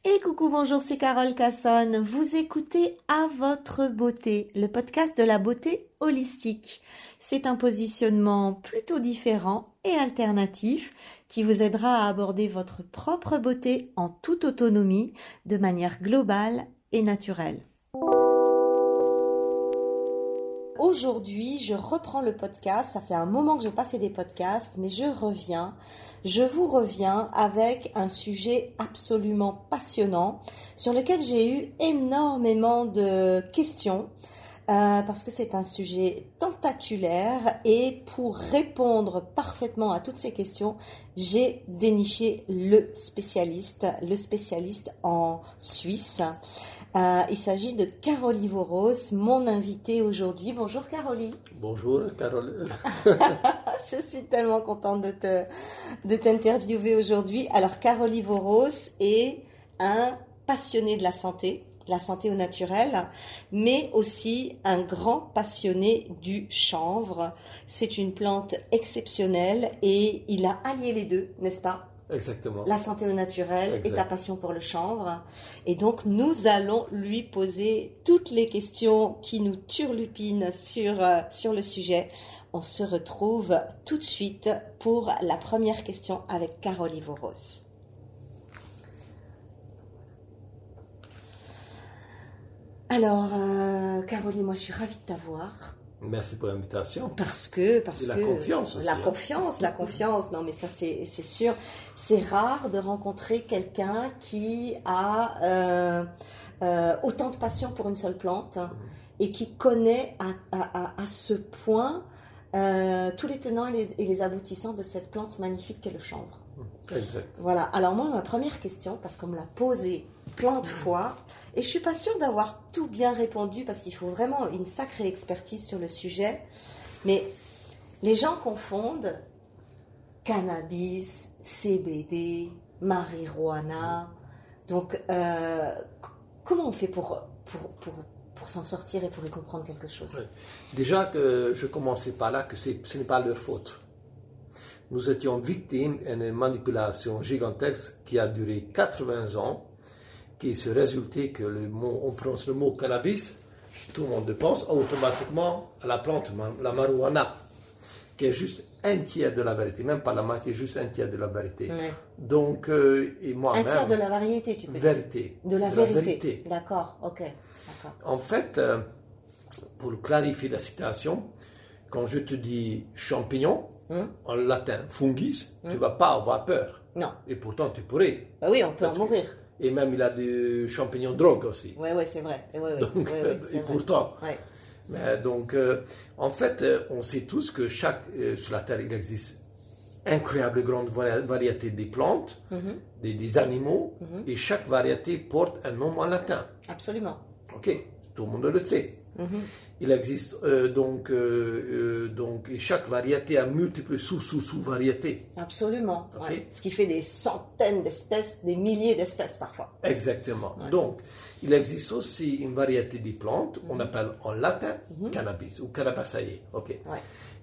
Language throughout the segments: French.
Et coucou, bonjour, c'est Carole Cassonne. Vous écoutez À votre beauté, le podcast de la beauté holistique. C'est un positionnement plutôt différent et alternatif qui vous aidera à aborder votre propre beauté en toute autonomie, de manière globale et naturelle. Aujourd'hui, je reprends le podcast. Ça fait un moment que j'ai pas fait des podcasts, mais je vous reviens avec un sujet absolument passionnant sur lequel j'ai eu énormément de questions parce que c'est un sujet tentaculaire et pour répondre parfaitement à toutes ces questions, j'ai déniché le spécialiste en Suisse. Il s'agit de Caroli Voros, mon invitée aujourd'hui. Bonjour Caroli. Bonjour Carole. Je suis tellement contente de t'interviewer aujourd'hui. Alors Caroli Voros est un passionné de la santé au naturel, mais aussi un grand passionné du chanvre. C'est une plante exceptionnelle et il a allié les deux, n'est-ce pas ? Exactement. La santé au naturel et ta passion pour le chanvre. Et donc, nous allons lui poser toutes les questions qui nous turlupinent sur le sujet. On se retrouve tout de suite pour la première question avec Caroli Voros. Alors, Caroli, moi, je suis ravie de t'avoir. Merci pour l'invitation. Parce que la confiance aussi. La confiance. Non, mais ça c'est sûr. C'est rare de rencontrer quelqu'un qui a autant de passion pour une seule plante et qui connaît à ce point tous les tenants et les aboutissants de cette plante magnifique qu'est le chanvre. Exact. Voilà. Alors moi, ma première question, parce qu'on me l'a posée plein de fois, et je suis pas sûre d'avoir tout bien répondu parce qu'il faut vraiment une sacrée expertise sur le sujet. Mais les gens confondent cannabis, CBD, marijuana. Donc, comment on fait pour s'en sortir et pour y comprendre quelque chose ? Oui. Déjà que je commençais par là, que ce n'est pas leur faute. Nous étions victimes d'une manipulation gigantesque qui a duré 80 ans, qui se résultait que on prononce le mot cannabis, tout le monde pense automatiquement à la plante, la marijuana, qui est juste un tiers de la vérité, même pas la moitié, juste un tiers de la vérité. Ouais. Donc, et moi-même... Un tiers de la variété, tu peux dire. Vérité. De la vérité. D'accord, ok. D'accord. En fait, pour clarifier la citation, quand je te dis champignon, en latin fungis, tu ne vas pas avoir peur. Non. Et pourtant, tu pourrais. Bah oui, on peut en mourir. Et même, il a des champignons drogue aussi. Oui, c'est vrai. Donc, et pourtant. Ouais. Mais donc, en fait, on sait tous que sur la Terre, il existe incroyable grande variété des plantes, des animaux, et chaque variété porte un nom en latin. Absolument. Ok, tout le monde le sait. Il existe donc et chaque variété a multiples sous-variétés. Absolument. Okay. Ouais. Ce qui fait des centaines d'espèces, des milliers d'espèces parfois. Exactement. Ouais. Donc, il existe aussi une variété de plantes, on appelle en latin cannabis ou cannabaceae. Ok. Ouais.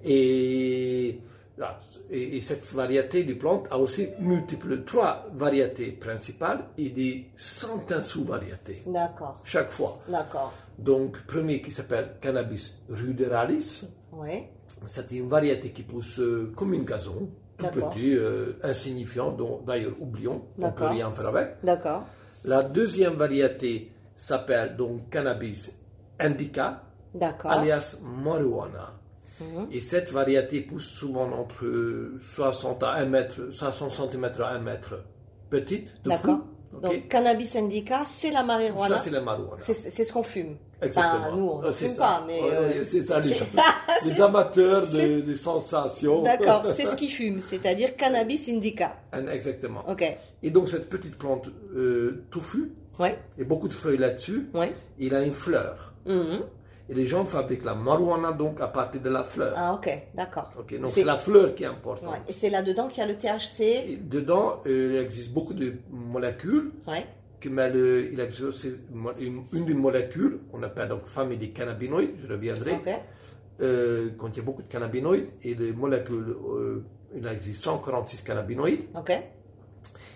Et cette variété de plantes a aussi trois variétés principales et des centaines sous-variétés. D'accord. Chaque fois. D'accord. Donc, premier qui s'appelle Cannabis ruderalis. Oui. C'est une variété qui pousse comme une gazon, tout petit, insignifiant, dont d'ailleurs oublions, on ne peut rien faire avec. D'accord. La deuxième variété s'appelle donc Cannabis indica, alias marijuana. Et cette variété pousse souvent entre 60 cm à 1 mètre, petite, de fou. Okay. Donc, cannabis indica, c'est la marijuana. Ça, c'est la marijuana. C'est ce qu'on fume. Exactement. Ben, nous, on ne fume pas, mais... c'est ça, les amateurs de sensations. D'accord, c'est ce qu'ils fument, c'est-à-dire cannabis indica. Exactement. Ok. Et donc, cette petite plante touffue, et beaucoup de feuilles là-dessus, il a une fleur. Et les gens fabriquent la marijuana donc à partir de la fleur. Ah, ok, d'accord. Okay, donc c'est la fleur qui est importante. Ouais. Et c'est là-dedans qu'il y a le THC. Et dedans, il existe beaucoup de molécules. Il existe aussi une des molécules, on appelle donc famille des cannabinoïdes, je reviendrai. Quand il y a beaucoup de cannabinoïdes, et les molécules, il existe 146 cannabinoïdes.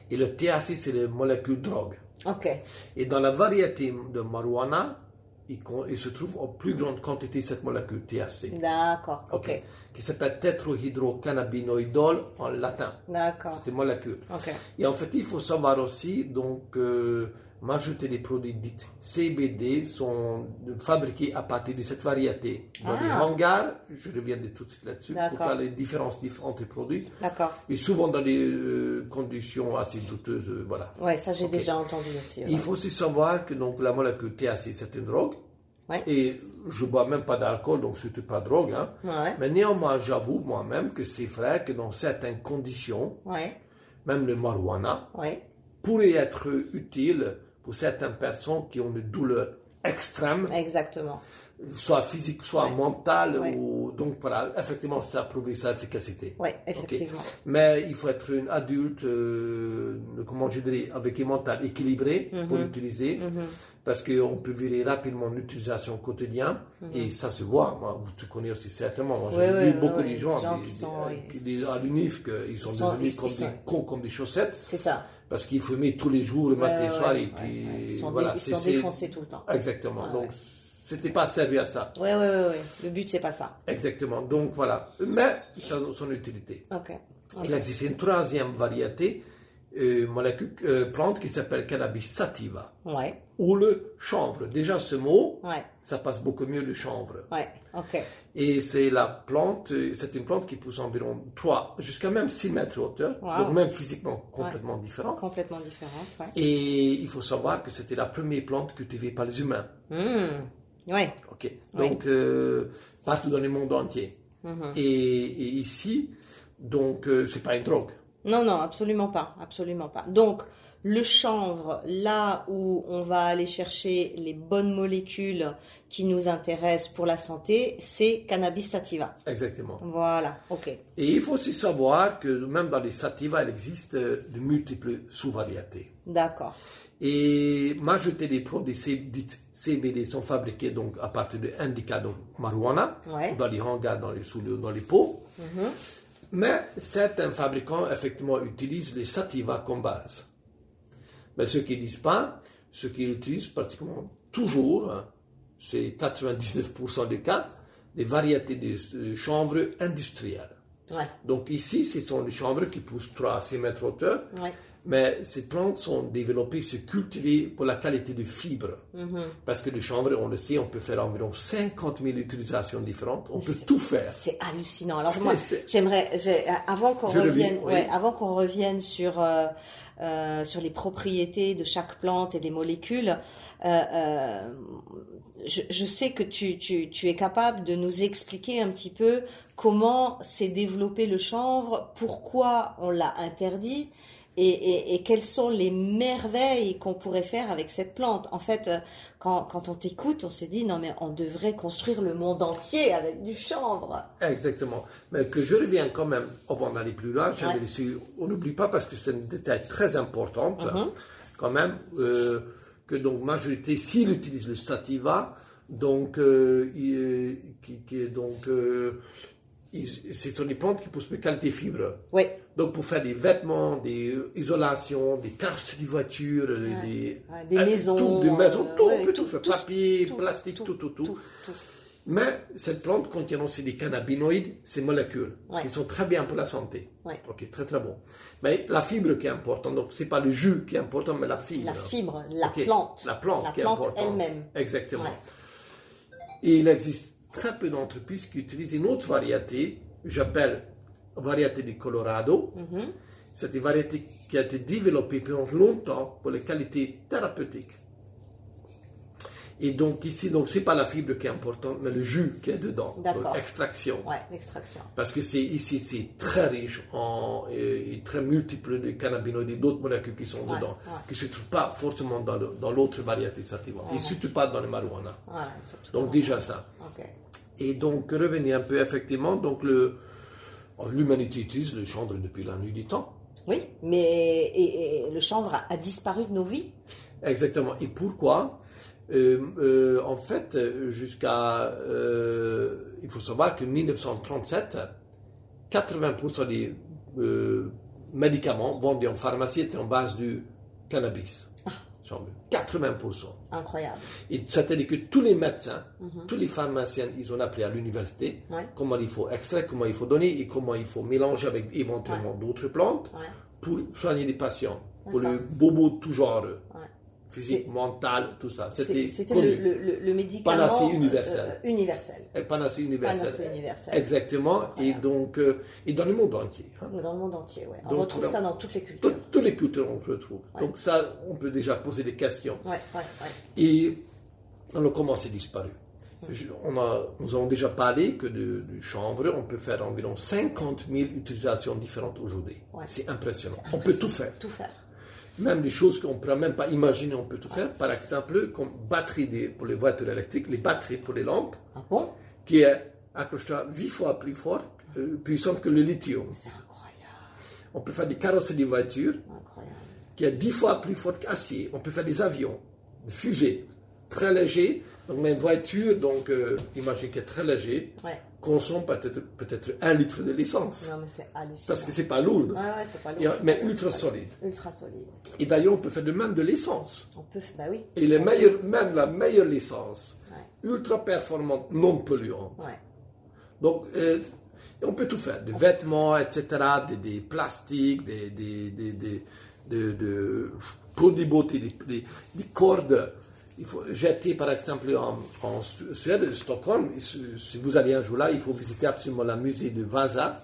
Et le THC, c'est les molécules drogue. Ok. Et dans la variété de marijuana, il se trouve en plus grande quantité cette molécule THC. D'accord. Ok. Qui s'appelle tétrahydrocannabinoïdol en latin. D'accord. C'est une molécule. Ok. Et en fait, il faut savoir aussi, donc, majorité des produits dits CBD sont fabriqués à partir de cette variété. Dans les hangars, je reviendrai tout de suite là-dessus, pour faire les différences entre les produits. D'accord. Et souvent dans des conditions assez douteuses, voilà. Ouais, ça j'ai déjà entendu aussi. Il faut aussi savoir que donc, la molécule THC, c'est une drogue. Ouais. Et je ne bois même pas d'alcool, donc surtout pas de drogue. Hein. Ouais. Mais néanmoins, j'avoue moi-même que c'est vrai que dans certaines conditions, même le marijuana, pourrait être utile pour certaines personnes qui ont une douleur extrême. Exactement. Soit physique, soit mentale. Ou, donc voilà, effectivement, ça a prouvé sa efficacité. Oui, effectivement. Mais il faut être un adulte, comment je dirais, avec un mental équilibré pour l'utiliser. Parce qu'on peut virer rapidement l'utilisation quotidienne. Et ça se voit. Moi, tu connais aussi certainement. Moi, j'ai vu beaucoup de gens qui disent à l'UNIF qu'ils sont devenus comme des chaussettes. C'est ça. Parce qu'ils fumaient tous les jours, le matin et soir. Et puis, ils sont c'est défoncés tout le temps. Exactement. Donc, c'était pas servi à ça. Oui. Le but, c'est pas ça. Exactement. Donc, voilà. Mais ça a son utilité. Il existe une troisième variété, molécule, plante qui s'appelle Cannabis sativa. Ou le chanvre. Déjà, ce mot, ça passe beaucoup mieux, le chanvre. Et c'est c'est une plante qui pousse environ 3 jusqu'à même 6 mètres de hauteur. Donc, même physiquement, complètement différent. Complètement différente, Et il faut savoir que c'était la première plante cultivée par les humains. Ok. Donc, partout dans le monde entier. Et ici, donc, c'est pas une drogue. Non, absolument pas. Absolument pas. Donc, le chanvre, là où on va aller chercher les bonnes molécules qui nous intéressent pour la santé, c'est Cannabis sativa. Exactement. Voilà, ok. Et il faut aussi savoir que même dans les sativa, il existe de multiples sous-variétés. D'accord. Et majorité des produits dites CBD sont fabriqués donc à partir de indica, donc marijuana, dans les hangars, dans les pots. Mais certains fabricants, effectivement, utilisent les sativa comme base. Mais ceux qui ne disent pas, ceux qui utilisent pratiquement toujours, c'est 99% des cas, des variétés de chanvre industrielles. Donc ici, ce sont les chanvres qui poussent 3 à 6 mètres de hauteur. Mais ces plantes sont développées, se cultivées pour la qualité de fibres. Parce que le chanvre, on le sait, on peut faire environ 50 000 utilisations différentes. On peut tout faire. C'est hallucinant. Alors moi, avant qu'on revienne sur les propriétés de chaque plante et des molécules, je sais que tu es capable de nous expliquer un petit peu comment s'est développé le chanvre, pourquoi on l'a interdit, et quelles sont les merveilles qu'on pourrait faire avec cette plante. En fait, quand on t'écoute, on se dit, non mais on devrait construire le monde entier avec du chanvre. Exactement. Mais que je reviens quand même, avant d'aller plus loin, on n'oublie pas, parce que c'est un détail très important, quand même, que donc majorité, s'il utilise le sativa, donc, ce sont des plantes qui poussent de qualité fibre. Donc, pour faire des vêtements, des isolations, des cartes de voitures, des maisons, on peut tout faire. Papier, plastique, tout. Mais cette plante contient aussi des cannabinoïdes, ces molécules, qui sont très bien pour la santé. Ok, très très bon. Mais la fibre qui est importante, donc c'est pas le jus qui est important, mais la fibre. La fibre, la plante. La plante qui est importante. Elle-même. Exactement. Et il existe très peu d'entreprises qui utilisent une autre variété, j'appelle variété du Colorado. C'est une variété qui a été développée pendant longtemps pour les qualités thérapeutiques. Et donc ici, c'est pas la fibre qui est importante, mais le jus qui est dedans, l'extraction. L'extraction. Parce que ici, c'est très riche et très multiple de cannabinoïdes et d'autres molécules qui sont dedans, qui ne se trouvent pas forcément dans l'autre variété sativa, et surtout pas dans le marijuana. Donc déjà ça. Et donc, revenir un peu, effectivement, donc l'humanité utilise le chanvre depuis la nuit du temps. Oui, mais et le chanvre a disparu de nos vies. Exactement. Et pourquoi ? En fait, il faut savoir que 1937, 80% des médicaments vendus en pharmacie étaient en base du cannabis. 80%. Incroyable. Et c'est-à-dire que tous les médecins, tous les pharmaciens, ils ont appris à l'université comment il faut extraire, comment il faut donner et comment il faut mélanger avec éventuellement d'autres plantes pour soigner les patients, pour le bobo tout genre, physique, mental, tout ça. C'était le médicament panacée universel. Panacée universel. Exactement. Et donc, et dans le monde entier. Dans le monde entier, oui. On Donc, retrouve ça dans toutes les cultures. Toutes les cultures, on retrouve. Donc ça, on peut déjà poser des questions. Et alors, comment c'est disparu? Nous avons déjà parlé que du chanvre, on peut faire environ 50 000 utilisations différentes aujourd'hui. C'est impressionnant. On peut tout faire. Même les choses qu'on ne pourra même pas imaginer, on peut tout faire. Par exemple, comme batterie pour les voitures électriques, les batteries pour les lampes, qui est accrochée 8 fois plus forte, puissante que le lithium. C'est incroyable. On peut faire des carrosseries de voitures, qui est 10 fois plus forte qu'acier. On peut faire des avions, des fusées, très légers. Donc, une voiture, imagine qu'elle est très léger, consomme peut-être 1 litre de l'essence. Non, mais c'est hallucinant. Parce que c'est pas lourd. C'est pas lourd. Mais ultra solide. Et d'ailleurs, on peut faire de même de l'essence. Oui. Et même la meilleure essence, ultra performante, non polluante. Donc, on peut tout faire. Des vêtements, etc., des plastiques, des produits de beauté, des cordes. Il faut jeter, par exemple, en Suède, Stockholm, si vous allez un jour là, il faut visiter absolument le musée de Vasa.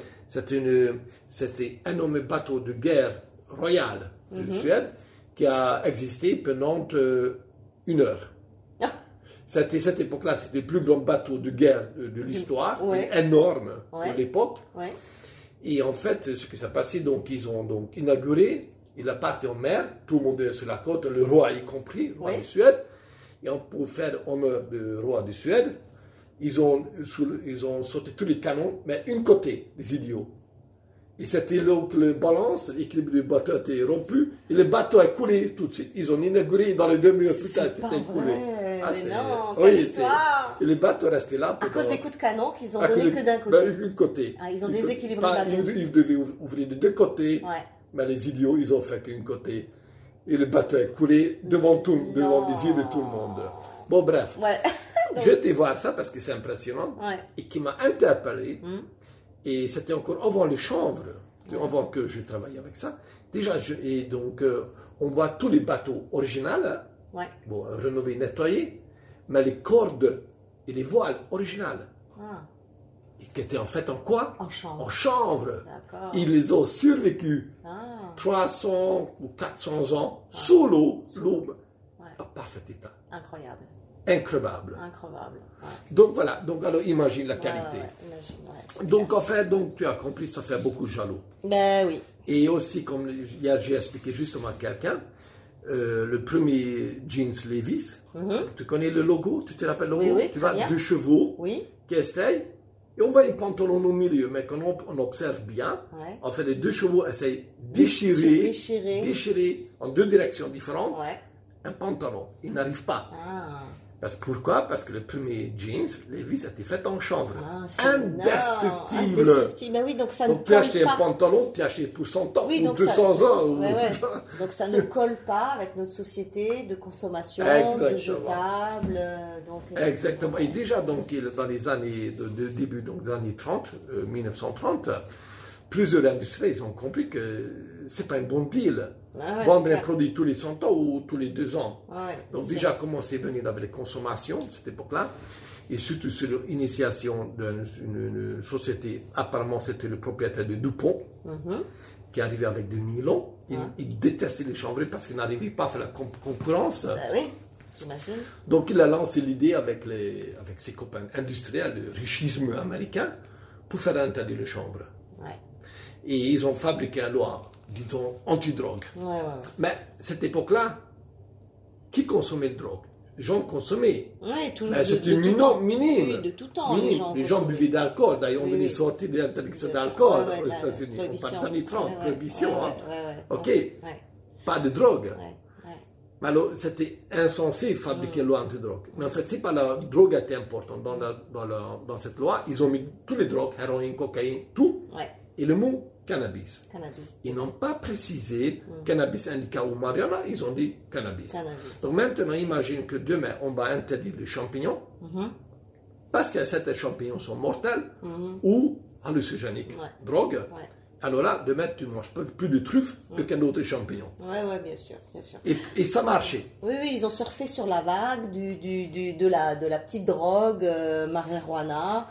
C'était un énorme bateau de guerre royale de Suède qui a existé pendant 1 heure. C'était cette époque-là, c'était le plus grand bateau de guerre de l'histoire, énorme pour l'époque. Et en fait, ce qui s'est passé, donc, ils ont donc inauguré. Il est parti en mer, tout le monde est sur la côte, le roi y compris, le roi de Suède. Et pour faire honneur du roi de Suède, ils ont sauté tous les canons, mais une côté, les idiots. Et c'était là que le balance, l'équilibre du bateau était rompu, et le bateau a coulé tout de suite. Ils ont inauguré dans les 2 heures plus tard, c'était coulé. Et le bateau restait là. À cause des coups de canon qu'ils ont donné que d'un côté. Une côté. Ils ont déséquilibré le bateau. Ils devaient ouvrir de 2 côtés. Mais les idiots, ils ont fait qu'une côté. Et le bateau est coulé devant les yeux de tout le monde. Bon, bref. Je été voir ça parce que c'est impressionnant. Et qui m'a interpellé. Et c'était encore avant le chanvre, avant que je travaille avec ça. Déjà, on voit tous les bateaux originaux, rénovés, nettoyés, mais les cordes et les voiles originales. Qui étaient en fait en quoi? En chanvre. Ils les ont survécu 300 ou 400 ans sous l'eau, en parfait état. Incroyable. Donc voilà, alors imagine la qualité. Donc en fait, tu as compris, ça fait beaucoup jaloux. Oui. Et aussi, comme hier j'ai expliqué justement à quelqu'un, le premier jeans Levi's, tu connais le logo, tu te rappelles le logo? Tu vois, 2 chevaux qui essayent. Et on voit un pantalon au milieu, mais quand on observe bien, en fait, les 2 chevaux essayent de déchirer en 2 directions différentes un pantalon. Ils n'arrivent pas. Pourquoi? Parce que le premier jeans, Levi's, était fait en chanvre. Indestructible. Donc ça tu as acheté un pantalon, tu as acheté pour 100 ans ou 200 ans. Donc ça ne colle pas avec notre société de consommation, de jetable. Exactement. Et déjà, dans les années, début des années 30, 1930, plusieurs industriels ont compris que ce n'est pas un bon deal. Vendre un produit tous les 100 ans ou tous les 2 ans. Donc déjà, commencer à venir avec les consommations, cette époque-là, et surtout sur l'initiation d'une société, apparemment c'était le propriétaire de DuPont, qui arrivait avec du nylon. Il détestait les chanvreries parce qu'il n'arrivait pas à faire la concurrence. J'imagine. Donc il a lancé l'idée avec ses copains industriels, le richisme américain, pour faire interdire le chanvre. Et ils ont fabriqué une loi, disons, anti-drogue. Mais cette époque-là, qui consommait de drogue? Les gens consommaient. Toujours. C'était minime. De tout temps. Les gens buvaient d'alcool. D'ailleurs, on venait sortir de l'interdiction d'alcool aux États-Unis. On parle des années 30, prohibition. Pas de drogue. Mais alors, c'était insensé de fabriquer une loi anti-drogue. Mais en fait, c'est pas la drogue qui était importante. Dans cette loi, ils ont mis tous les drogues, héroïne, cocaïne, tout. Et le mot cannabis. Cannabis. Ils n'ont pas précisé cannabis indica ou marijuana, ils ont dit cannabis. Donc maintenant, imagine que demain, on va interdire les champignons, parce que certains champignons sont mortels ou hallucinogèniques, drogue. Alors là, demain, tu ne manges plus de truffes qu'un autre champignon. Oui, bien sûr, bien sûr. Et ça marchait. Oui, ils ont surfé sur la vague de la petite drogue marijuana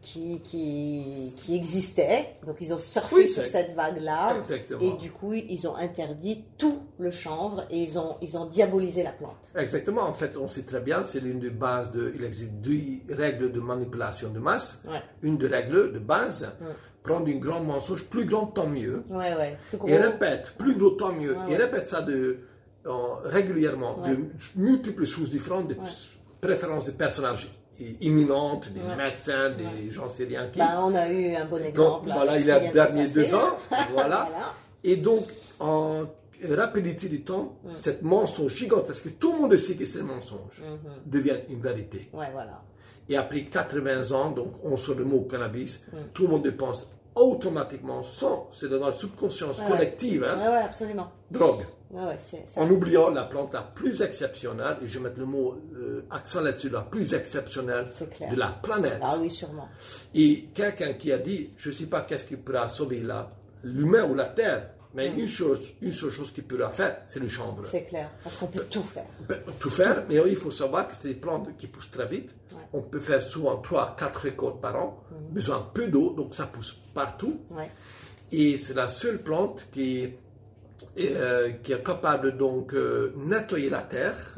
qui existait. Donc, ils ont surfé sur cette vague-là. Exactement. Et du coup, ils ont interdit tout le chanvre et ils ont diabolisé la plante. Exactement. En fait, on sait très bien, c'est l'une des bases il existe 2 règles de manipulation de masse. Une des règles de base. Prendre une grande mensonge, plus grande tant mieux. Et répète, plus gros tant mieux. Et répète ça régulièrement, de multiples sources différentes, de préférences de personnages imminentes, des médecins, des gens sais rien qui. On a eu un bon exemple. Donc, voilà, il y a les derniers 2 ans. Voilà. Et donc, en rapidité du temps, cette mensonge gigantesque, que tout le monde sait que c'est un mensonge, devient une vérité. Et après 80 ans, donc on sort le mot cannabis, tout le monde pense automatiquement, c'est dans la subconscience collective, absolument. Drogue. C'est en oubliant la plante la plus exceptionnelle, et je vais mettre le mot accent là-dessus, la plus exceptionnelle de la planète. Ah oui, sûrement. Et quelqu'un qui a dit, je ne sais pas qu'est-ce qui pourra sauver l'humain ou la terre, mais une seule chose qu'il pourra faire, c'est le chanvre. C'est clair, parce qu'on peut tout faire. Tout faire, mais il faut savoir que c'est des plantes qui poussent très vite. On peut faire souvent 3-4 récoltes par an, besoin de peu d'eau, donc ça pousse partout. Et c'est la seule plante qui est capable donc nettoyer la terre,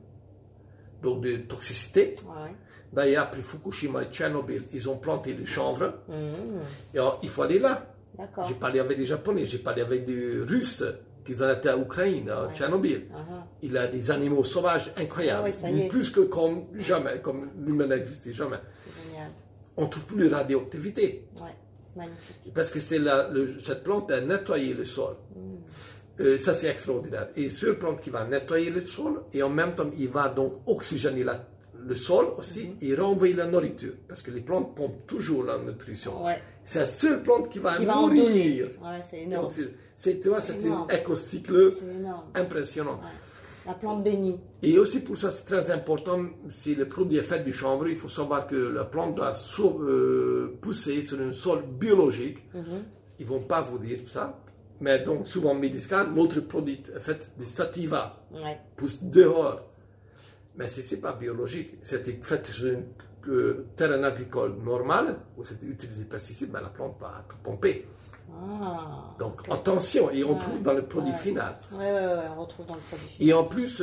donc de toxicité. D'ailleurs, après Fukushima et Tchernobyl, ils ont planté le chanvre. Et alors, il faut aller là. J'ai parlé avec des Japonais, j'ai parlé avec des Russes qui ont été à Ukraine, à Tchernobyl. Il a des animaux sauvages incroyables, plus que comme jamais, comme l'humain n'existait jamais. C'est génial. On ne trouve plus de radioactivité. C'est magnifique. Parce que cette plante a nettoyé le sol. Ça, c'est extraordinaire. Et cette plante qui va nettoyer le sol, et en même temps, il va donc oxygéner le sol aussi et renvoyer la nourriture. Parce que les plantes pompent toujours la nutrition. C'est la seule plante qui va nourrir. C'est énorme. Tu vois, c'est un écocycle impressionnant. La plante bénie. Et aussi pour ça, c'est très important, si le produit est fait du chanvre, il faut savoir que la plante doit pousser sur un sol biologique. Ils ne vont pas vous dire ça. Mais donc, souvent médical, notre produit est fait de sativa, pousse dehors. Mais ce n'est pas biologique. C'était fait sur un terrain agricole normal, où c'était utilisé pesticides, mais la plante va tout pomper. Donc attention, et on trouve dans le produit final. On retrouve dans le produit final. Et en plus,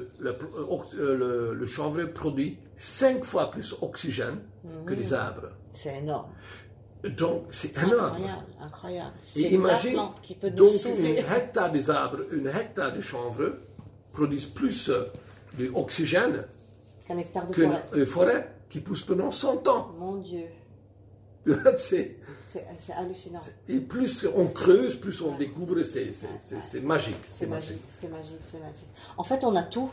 le chanvre produit 5 fois plus d'oxygène que les arbres. C'est énorme. Donc c'est énorme. Incroyable. Et imagine, la plante qui peut nous donc sauver. 1 hectare des arbres, 1 hectare de chanvre produisent plus d'oxygène qu'une forêt qui pousse pendant 100 ans. Mon Dieu. C'est hallucinant. Et plus on creuse, plus on découvre, c'est magique. C'est magique. En fait, on a tout.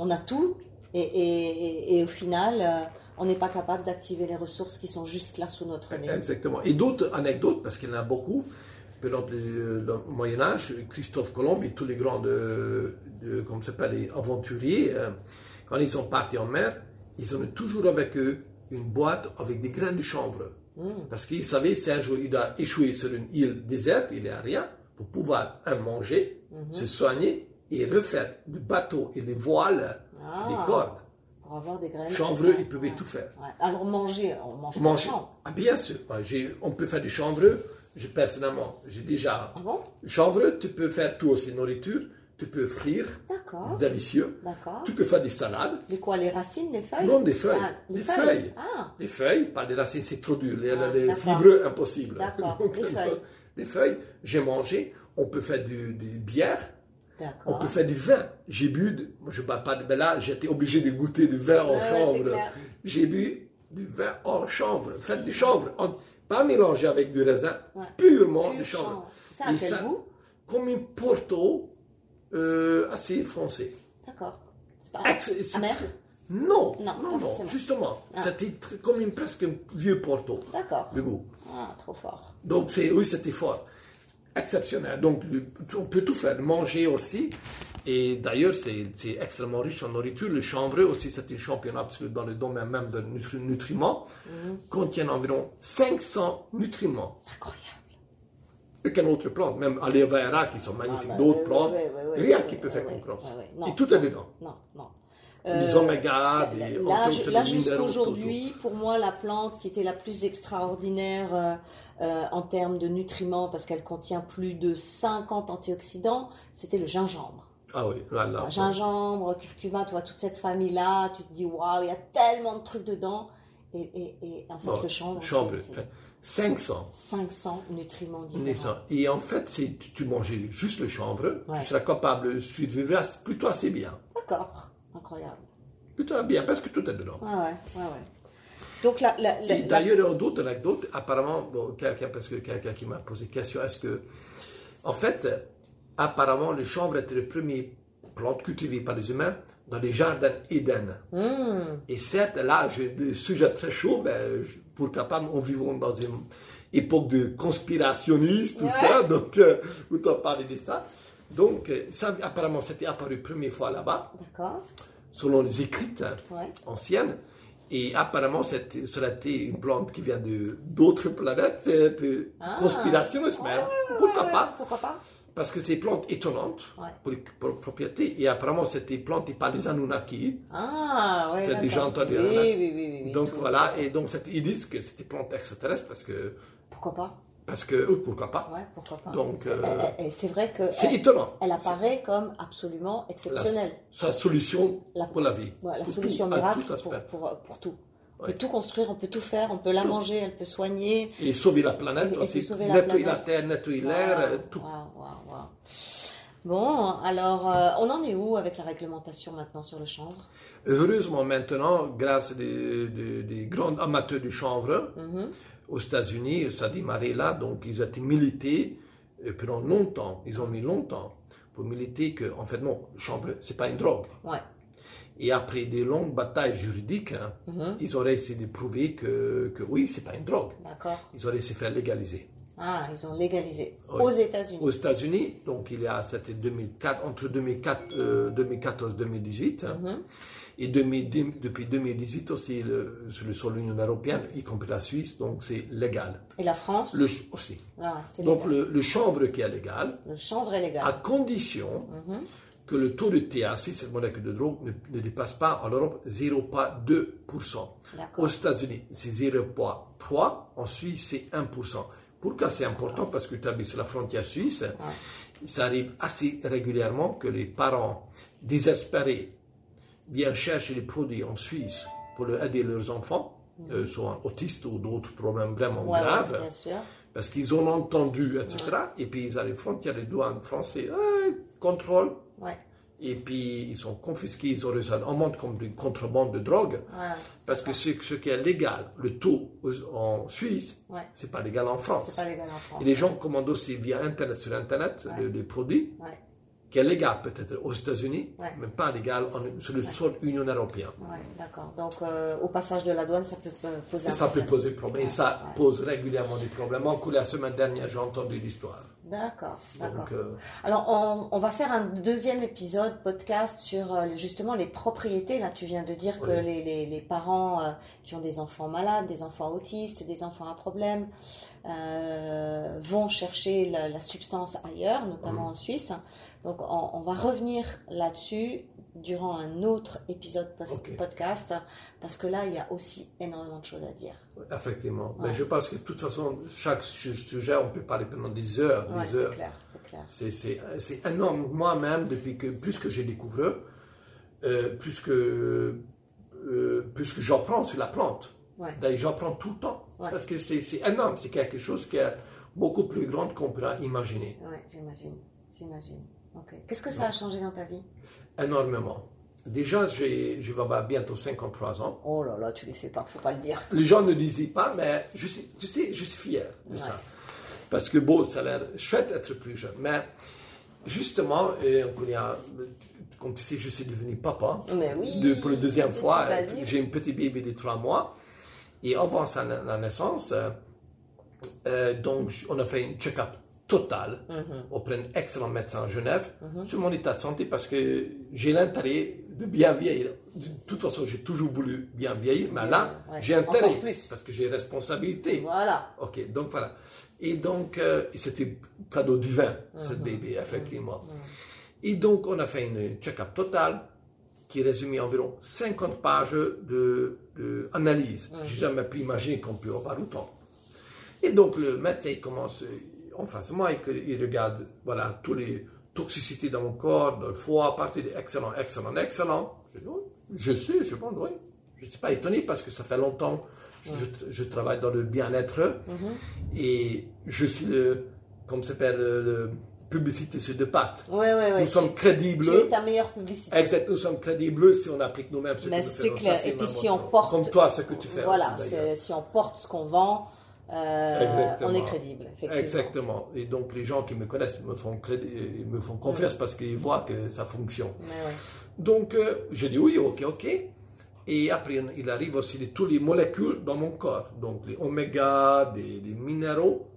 Et au final, on n'est pas capable d'activer les ressources qui sont juste là sous notre nez. Exactement. Et d'autres anecdotes, parce qu'il y en a beaucoup. Par exemple, au Moyen-Âge, Christophe Colomb et tous les grands comment s'appelle, les aventuriers, quand ils sont partis en mer, ils ont toujours avec eux une boîte avec des graines de chanvre. Parce qu'ils savaient si un jour il doit échouer sur une île déserte, il n'y a rien, pour pouvoir manger, se soigner et refaire du bateau et les voiles, des cordes. Pour avoir des graines. Chanvreux, ils pouvaient tout faire. Alors manger, on mange pas. Bien sûr. On peut faire du chanvreux. Personnellement, j'ai déjà... Ah bon? Chanvreux, tu peux faire tout aussi nourriture. Tu peux frire. D'accord. Délicieux. D'accord. Tu peux faire des salades. Mais quoi, les racines, les feuilles? Non, des feuilles. Les feuilles. Les feuilles, pas des racines, c'est trop dur. Les fibreux, impossible. D'accord, Donc, les feuilles. Les feuilles, j'ai mangé. On peut faire du bière. D'accord. On peut faire du vin. J'ai bu, moi je ne bois pas de, mais là j'étais obligé de goûter du vin en chanvre. J'ai bu du vin en chanvre. Faites du chanvre. Pas mélangé avec du raisin, purement du chanvre. Ça a quel goût? Comme un Porto assez foncé. D'accord. C'est pas amer? Non, Non, justement. C'était comme presque un vieux Porto. D'accord. Le goût. Trop fort. Donc oui, c'était fort. exceptionnel. Donc, on peut tout faire, manger aussi. Et d'ailleurs, c'est extrêmement riche en nourriture. Le chanvre aussi, c'est un champion absolu dans le domaine même de nutriments. Contient environ 500 nutriments. Incroyable. Aucune autre plante, même aloe vera qui sont magnifiques, d'autres plantes, rien qui peut faire concurrence. Et tout est dedans. Non, non. Les oméga, là jusqu'aujourd'hui, pour moi, la plante qui était la plus extraordinaire en termes de nutriments, parce qu'elle contient plus de 50 antioxydants, c'était le gingembre. Ah oui, là. Gingembre, curcuma, tu vois, toute cette famille-là, tu te dis, waouh, il y a tellement de trucs dedans. Et en fait, le chanvre, c'est 500 nutriments différents. Et en fait, si tu mangeais juste le chanvre, tu seras capable de survivre plutôt assez bien. D'accord, incroyable. Plutôt bien, parce que tout est dedans. Ouais. Donc, et d'ailleurs, d'autres anecdotes, apparemment, quelqu'un qui m'a posé la question, est-ce que, en fait, apparemment, le chanvre était le premier plante cultivée par les humains dans les jardins Éden. Et certes, là, j'ai le sujet très chaud, mais pourquoi pas, on vit dans une époque de conspirationniste, tout ça, donc, autant parler de ça. Donc, ça, apparemment, c'était apparu première fois là-bas, selon les écrits anciennes. Et apparemment, ça a été une plante qui vient d'autres planètes, c'est un peu conspirationniste, mais pourquoi pas? Parce que c'est une plante étonnante pour les propriétés. Et apparemment, c'était plantée par les Anunnaki. Ah, oui. Tu as déjà entendu Oui. Donc voilà, et donc ils disent que c'était une plante extraterrestre parce que. Pourquoi pas? Parce que, pourquoi pas? Ouais, pourquoi pas? Donc, c'est vrai que. C'est étonnant. Elle apparaît comme absolument exceptionnelle. Sa solution pour la vie. Ouais, la solution miracle pour tout. On peut tout construire, on peut tout faire, on peut la manger, elle peut soigner. Et sauver la planète aussi, nettoyer la terre, nettoyer l'air, tout. Bon, alors, on en est où avec la réglementation maintenant sur le chanvre? Heureusement maintenant, grâce à des grands amateurs du chanvre, aux États-Unis, ça a démarré là, donc ils ont été milités pendant longtemps, ils ont mis longtemps pour militer que, en fait, non, le chanvre, c'est pas une drogue. Ouais. Et après des longues batailles juridiques, ils auraient essayé de prouver que oui, c'est pas une drogue. D'accord. Ils auraient essayé de faire légaliser. Ah, ils ont légalisé. Oui. Aux États-Unis. Aux États-Unis, donc c'était 2004, entre 2014 et 2018. Et depuis 2018 aussi, sur l'Union européenne, y compris la Suisse, donc c'est légal. Et la France aussi. Ah, c'est donc légal. le chanvre qui est légal. Le chanvre est légal. À condition que le taux de THC, cette molécule de drogue, ne dépasse pas en Europe 0,2%. Aux États-Unis, c'est 0,3%. En Suisse, c'est 1%. Pourquoi c'est important? Parce que tu habites sur la frontière suisse. Ça arrive assez régulièrement que les parents désespérés viennent chercher les produits en Suisse pour aider leurs enfants, soit autistes ou d'autres problèmes vraiment graves. Bien sûr. Parce qu'ils ont entendu, etc. Et puis ils arrivent à la frontière, les douanes français, contrôle. Et puis ils sont confisqués, ils ont reçu en montre comme du contrebande de drogue. Parce que ce qui est légal, le taux en Suisse, c'est pas légal en France. C'est pas légal en France. Et les gens commandent aussi via Internet, sur Internet, les produits, qui est légal peut-être aux États-Unis, mais pas légal sur le sol Union européenne. D'accord. Donc au passage de la douane, ça peut poser un problème. Ça peut poser problème. Et ça pose régulièrement des problèmes. Encore la semaine dernière, j'ai entendu l'histoire. D'accord. Alors, on va faire un deuxième épisode podcast sur justement les propriétés. Là, tu viens de dire que les parents qui ont des enfants malades, des enfants autistes, des enfants à problème, vont chercher la substance ailleurs, notamment en Suisse. Donc, on va revenir là-dessus durant un autre épisode podcast, parce que là, il y a aussi énormément de choses à dire. Effectivement. Mais je pense que de toute façon, chaque sujet, on peut parler pendant des heures. C'est clair. C'est énorme. Moi-même, plus que j'ai découvert, plus que j'apprends sur la plante. D'ailleurs, j'apprends tout le temps. Parce que c'est énorme. C'est quelque chose qui est beaucoup plus grand qu'on pourra imaginer. Oui, j'imagine. Okay. Qu'est-ce que ça a changé dans ta vie? Énormément. Déjà, je vais avoir bientôt 53 ans. Oh là là, tu les fais pas, faut pas le dire. Les gens ne disaient pas, mais je suis fier de ça. Parce que ça a l'air chouette d'être plus jeune. Mais justement, comme tu sais, je suis devenu papa. Mais oui. Pour la deuxième fois. J'ai un petit bébé de 3 mois. Et avant la naissance, donc on a fait un check-up total auprès d'un excellent médecin à Genève sur mon état de santé parce que j'ai l'intérêt de bien vieillir. De toute façon, j'ai toujours voulu bien vieillir, mais là, j'ai intérêt parce que j'ai responsabilité. Voilà. Ok, donc voilà. Et donc, c'était cadeau divin, cette bébé, effectivement. Et donc, on a fait une check-up total qui résumait environ 50 pages d'analyse. J'ai jamais pu imaginer qu'on peut avoir autant. Et donc, le médecin il commence en face de moi, il regarde voilà, toutes les toxicités dans mon corps, dans le foie, à partir de excellent. Je dis, oui, je sais, je pense, oui. Je ne suis pas étonné parce que ça fait longtemps que je travaille dans le bien-être et je suis comme ça s'appelle, le publicité sur deux pattes. Nous sommes crédibles. Tu es ta meilleure publicité. Exact, nous sommes crédibles si on applique nous-mêmes ce que nous faisons. C'est clair. Et puis si on porte... Comme toi, ce que tu fais voilà, aussi, si on porte ce qu'on vend, on est crédible, effectivement. Exactement. Et donc, les gens qui me connaissent me font confiance parce qu'ils voient que ça fonctionne. Donc, j'ai dit oui, ok. Et après, il arrive aussi de toutes les molécules dans mon corps. Donc, les oméga, des minéraux.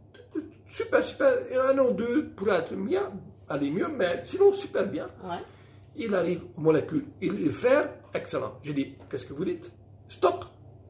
Super. Un ou deux pourrait aller mieux, mais sinon, super bien. Il arrive aux molécules. Il le fait, excellent. J'ai dit, qu'est-ce que vous dites? Stop.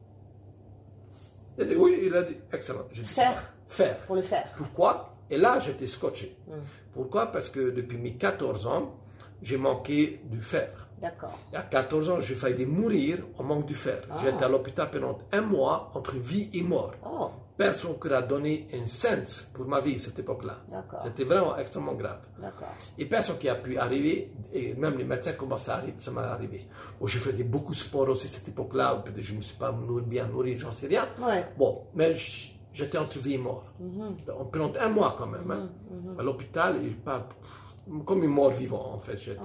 Il a dit oui, il a dit excellent. J'ai dit, faire. Pour le faire. Pourquoi? Et là, j'étais scotché. Pourquoi? Parce que depuis mes 14 ans, j'ai manqué du fer. D'accord. Et à 14 ans, j'ai failli mourir en manque du fer. J'étais à l'hôpital pendant un mois entre vie et mort. Personne qui a donné un sens pour ma vie à cette époque-là. C'était vraiment extrêmement grave. Et personne qui a pu arriver, et même les médecins commençaient à arriver, ça m'est arrivé. Bon, je faisais beaucoup de sport aussi à cette époque-là, peut-être je ne me suis pas bien nourri, j'en sais rien. Bon, mais j'étais entre vie et mort. Pendant un mois quand même. À l'hôpital, comme une mort vivant en fait, j'étais.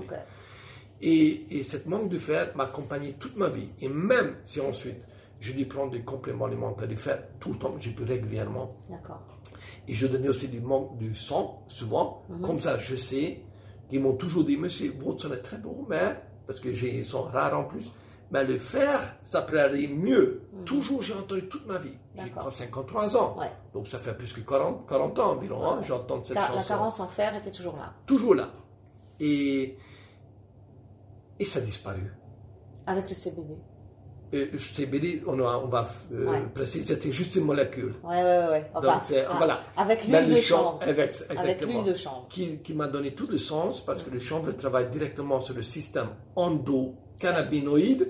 Et cette manque de fer m'a accompagné toute ma vie. Et même si ensuite, je dû prendre des compléments alimentaires de fer tout le temps, j'ai pu régulièrement. Et je donnais aussi du manque de sang, souvent. Comme ça, je sais qu'ils m'ont toujours dit, monsieur, votre sang est très bon, mais, parce que j'ai un sang rare en plus, mais le fer, ça pourrait aller mieux. Toujours, j'ai entendu toute ma vie. J'ai 53 ans. Donc, ça fait plus que 40 ans environ. J'entends cette chanson. La carence en fer était toujours là. Toujours là. Et ça a disparu. Avec le CBD. Le CBD, on va préciser, c'était juste une molécule. Enfin, donc, voilà. Avec l'huile de chanvre. Avec l'huile de chanvre. Qui m'a donné tout le sens parce que le chanvre travaille directement sur le système endocannabinoïde.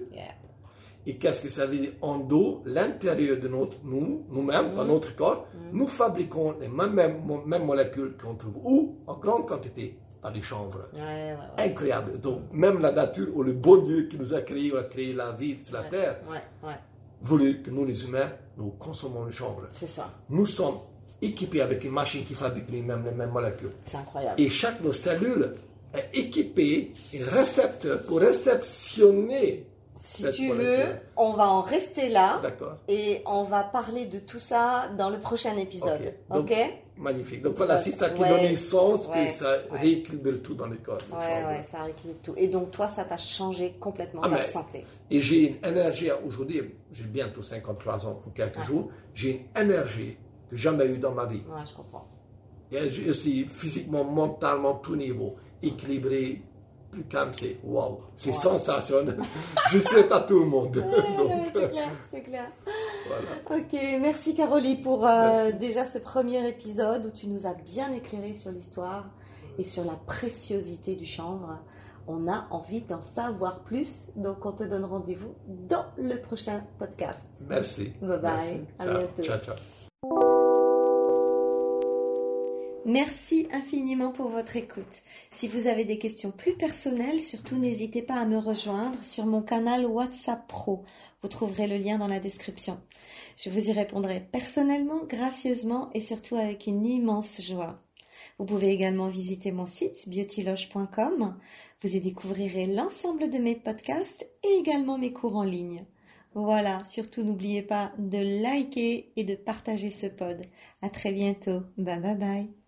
Et qu'est-ce que ça veut dire endo? L'intérieur de nous-mêmes, dans notre corps, nous fabriquons les mêmes molécules qu'on trouve où? En grande quantité. Dans les chanvres. Incroyable. Donc, même la nature ou le bon Dieu qui nous a créé la vie sur la terre, voulait que nous, les humains, nous consommons le chanvre. C'est ça. Nous sommes équipés avec une machine qui fabrique les mêmes molécules. C'est incroyable. Et chaque de nos cellules est équipée d'un récepteur pour réceptionner. Si tu veux, on va en rester là. D'accord. Et on va parler de tout ça dans le prochain épisode. Ok? Magnifique. Donc voilà, c'est ça qui donne le sens, que ça rééquilibre tout dans le corps. Ça rééquilibre tout. Et donc toi, ça t'a changé complètement ta santé. Et j'ai une énergie, aujourd'hui, j'ai bientôt 53 ans, en quelques jours, j'ai une énergie que j'ai jamais eue dans ma vie. Je comprends. Et je suis physiquement, mentalement, tout niveau, équilibré, plus calme, c'est wow, c'est sensationnel. Je souhaite à tout le monde. C'est clair. Voilà. Ok, merci Caroline pour déjà ce premier épisode où tu nous as bien éclairé sur l'histoire et sur la préciosité du chanvre. On a envie d'en savoir plus, donc on te donne rendez-vous dans le prochain podcast. Merci. Bye bye. Merci. À bientôt. Ciao. Merci infiniment pour votre écoute. Si vous avez des questions plus personnelles, surtout n'hésitez pas à me rejoindre sur mon canal WhatsApp Pro. Vous trouverez le lien dans la description. Je vous y répondrai personnellement, gracieusement et surtout avec une immense joie. Vous pouvez également visiter mon site beautyloge.com. Vous y découvrirez l'ensemble de mes podcasts et également mes cours en ligne. Voilà, surtout n'oubliez pas de liker et de partager ce pod. À très bientôt. Bye bye bye.